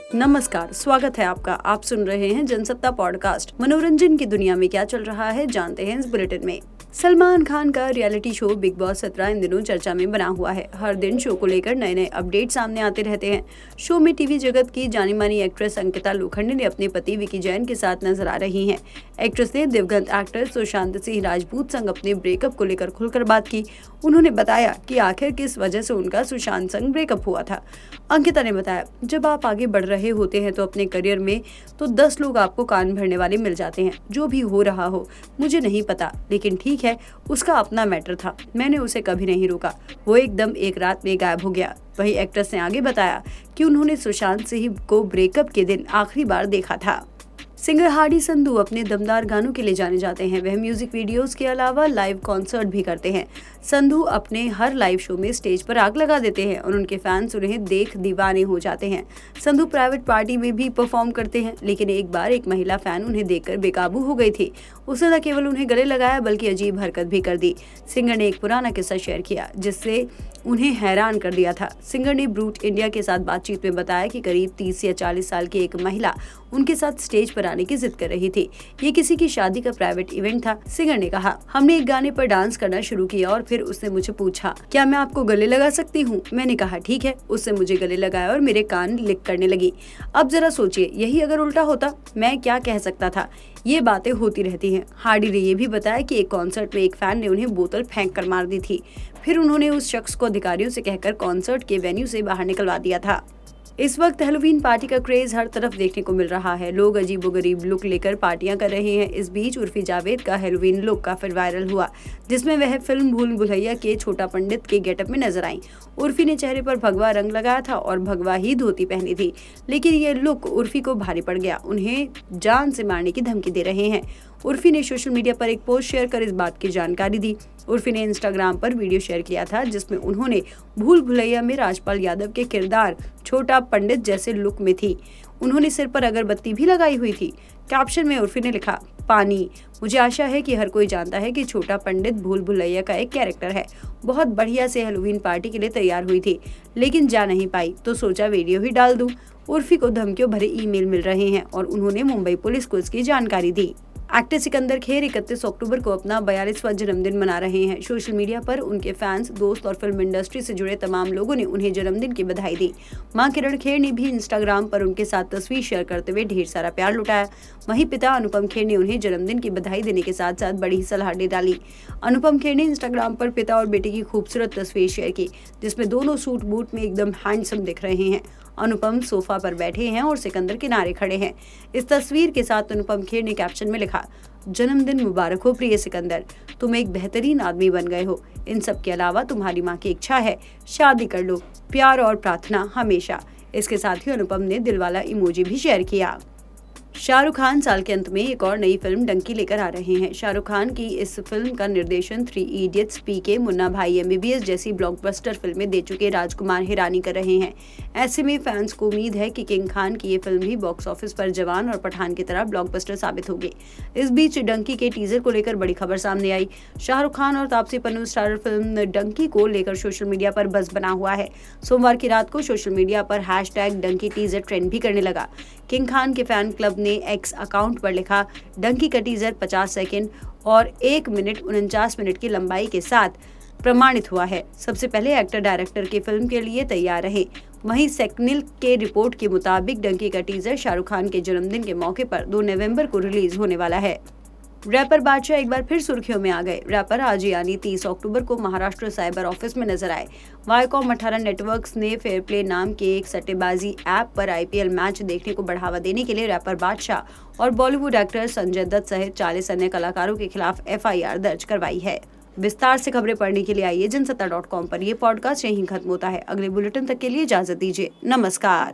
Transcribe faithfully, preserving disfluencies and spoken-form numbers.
नमस्कार, स्वागत है आपका। आप सुन रहे हैं जनसत्ता पॉडकास्ट। मनोरंजन की दुनिया में क्या चल रहा है, जानते हैं इस बुलेटिन में। सलमान खान का रियलिटी शो बिग बॉस सत्रह इन दिनों चर्चा में बना हुआ है। हर दिन शो को लेकर नए नए अपडेट सामने आते रहते हैं। शो में टीवी जगत की जानी मानी एक्ट्रेस अंकिता लोखंडे ने अपने पति विकी जैन के साथ नजर आ रही हैं। एक्ट्रेस ने दिवंगत एक्टर सुशांत सिंह राजपूत संग अपने ब्रेकअप को लेकर खुलकर बात की। उन्होंने बताया कि आखिर किस वजह से उनका सुशांत संग ब्रेकअप हुआ था। अंकिता ने बताया, जब आप आगे बढ़ रहे होते हैं तो अपने करियर में तो दस लोग आपको कान भरने वाले मिल जाते हैं। जो भी हो रहा हो मुझे नहीं पता, लेकिन ठीक है, उसका अपना मैटर था। मैंने उसे कभी नहीं रोका। वो एकदम एक रात में गायब हो गया। वही एक्ट्रेस ने आगे बताया कि उन्होंने सुशांत सिंह को ब्रेकअप के दिन आखिरी बार देखा था। सिंगर हार्डी संधू अपने दमदार गानों के लिए जाने जाते हैं। वह म्यूजिक वीडियोस के अलावा लाइव कॉन्सर्ट भी करते हैं। संधू अपने हर लाइव शो में स्टेज पर आग लगा देते हैं और उनके फैंस उन्हें देख दीवाने हो जाते हैं। संधू प्राइवेट पार्टी में भी परफॉर्म करते हैं, लेकिन एक बार एक महिला फैन उन्हें देखकर बेकाबू हो गई थी। उसने न केवल उन्हें गले लगाया बल्कि अजीब हरकत भी कर दी। सिंगर ने एक पुराना किस्सा शेयर किया जिससे उन्हें हैरान कर दिया था। सिंगर ने ब्रूट इंडिया के साथ बातचीत में बताया कि करीब तीस या चालीस साल की एक महिला उनके साथ स्टेज पर आने की जिद कर रही थी। ये किसी की शादी का प्राइवेट इवेंट था। सिंगर ने कहा, हमने एक गाने पर डांस करना शुरू किया और फिर उसने मुझे पूछा, क्या मैं आपको गले लगा सकती हूँ? मैंने कहा ठीक है। उसने मुझे गले लगाया और मेरे कान लिक करने लगी। अब जरा सोचिए, यही अगर उल्टा होता, मैं क्या कह सकता था? ये बातें होती रहती हैं। हार्डी ने ये भी बताया कि एक कॉन्सर्ट में एक फैन ने उन्हें बोतल फेंक कर मार दी थी। फिर उन्होंने उस शख्स को अधिकारियों से कहकर कॉन्सर्ट के वेन्यू से बाहर निकलवा दिया था। इस वक्त हैलोवीन पार्टी का क्रेज हर तरफ देखने को मिल रहा है। लोग अजीबोगरीब लुक लेकर पार्टियां कर रहे हैं। इस बीच उर्फी जावेद का हैलोवीन लुक काफी वायरल हुआ, जिसमें वह फिल्म भूल भुलैया के छोटा पंडित के गेटअप में नजर आई। उर्फी ने चेहरे पर भगवा रंग लगाया था और भगवा ही धोती पहनी थी, लेकिन ये लुक उर्फी को भारी पड़ गया। उन्हें जान से मारने की धमकी दे रहे हैं। उर्फी ने सोशल मीडिया पर एक पोस्ट शेयर कर इस बात की जानकारी दी। उर्फी ने इंस्टाग्राम पर वीडियो शेयर किया था जिसमें उन्होंने भूल भुलैया में राजपाल यादव के किरदार छोटा पंडित जैसे लुक में थी। उन्होंने सिर पर अगरबत्ती भी लगाई हुई थी। कैप्शन में उर्फी ने लिखा, पानी। मुझे आशा है कि हर कोई जानता है कि छोटा पंडित भूल भुलैया का एक कैरेक्टर है। बहुत बढ़िया से हैलोवीन पार्टी के लिए तैयार हुई थी, लेकिन जा नहीं पाई तो सोचा वीडियो ही डाल दूं। उर्फी को धमकियों भरे ईमेल मिल रहे हैं और उन्होंने मुंबई पुलिस को इसकी जानकारी दी। एक्टर सिकंदर खेर इकतीस अक्टूबर को अपना बयालीसवां जन्मदिन मना रहे हैं। सोशल मीडिया पर उनके फैंस, दोस्त और फिल्म इंडस्ट्री से जुड़े तमाम लोगों ने उन्हें जन्मदिन की बधाई दी। मां किरण खेर ने भी इंस्टाग्राम पर उनके साथ तस्वीर शेयर करते हुए ढेर सारा प्यार लुटाया। वहीं पिता अनुपम खेर ने उन्हें जन्मदिन की बधाई देने के साथ साथ बड़ी सलाह डाली। अनुपम खेर ने इंस्टाग्राम पर पिता और बेटे की खूबसूरत तस्वीर शेयर की, जिसमें दोनों सूट बूट में एकदम हैंडसम दिख रहे हैं। अनुपम सोफा पर बैठे हैं और सिकंदर किनारे खड़े हैं। इस तस्वीर के साथ अनुपम खेर ने कैप्शन में लिखा, जन्मदिन मुबारक हो प्रिय सिकंदर, तुम एक बेहतरीन आदमी बन गए हो। इन सब के अलावा तुम्हारी माँ की इच्छा है, शादी कर लो, प्यार और प्रार्थना हमेशा। इसके साथ ही अनुपम ने दिलवाला इमोजी भी शेयर किया। शाहरुख खान साल के अंत में एक और नई फिल्म डंकी लेकर आ रहे हैं। शाहरुख खान की इस फिल्म का निर्देशन थ्री इडियट्स, पीके, मुन्ना भाई एमबीबीएस जैसी ब्लॉकबस्टर फिल्में दे चुके राजकुमार हिरानी कर रहे हैं। ऐसे में फैंस को उम्मीद है कि किंग खान की ये फिल्म भी बॉक्स ऑफिस पर जवान और पठान की तरह ब्लॉकबस्टर साबित होगी। इस बीच डंकी के टीजर को लेकर बड़ी खबर सामने आई। शाहरुख खान और तापसी पन्नू स्टारर फिल्म डंकी को लेकर सोशल मीडिया पर बज़ बना हुआ है। सोमवार की रात को सोशल मीडिया पर hashtag Dunki teaser trend भी करने लगा। किंग खान के फैन क्लब ने एक्स अकाउंट पर लिखा, डंकी का टीजर पचास सेकंड और एक मिनट उनचास मिनट की लंबाई के साथ प्रमाणित हुआ है। सबसे पहले एक्टर डायरेक्टर की फिल्म के लिए तैयार रहे। वहीं सेक्निल के रिपोर्ट के मुताबिक डंकी का टीजर शाहरुख खान के जन्मदिन के मौके पर दो नवंबर को रिलीज होने वाला है। रैपर बादशाह एक बार फिर सुर्खियों में आ गए। रैपर आज यानी तीस अक्टूबर को महाराष्ट्र साइबर ऑफिस में नजर आए। वाईकॉम अठारह नेटवर्क्स ने फेयर प्ले नाम के एक सट्टेबाजी ऐप पर आईपीएल मैच देखने को बढ़ावा देने के लिए रैपर बादशाह और बॉलीवुड एक्टर संजय दत्त सहित चालीस अन्य कलाकारों के खिलाफ एफआईआर दर्ज करवाई है। विस्तार से खबरें पढ़ने के लिए आइए जनसत्ता डॉट कॉम पर। यह पॉडकास्ट यहीं खत्म होता है। अगले बुलेटिन तक के लिए इजाजत दीजिए। नमस्कार।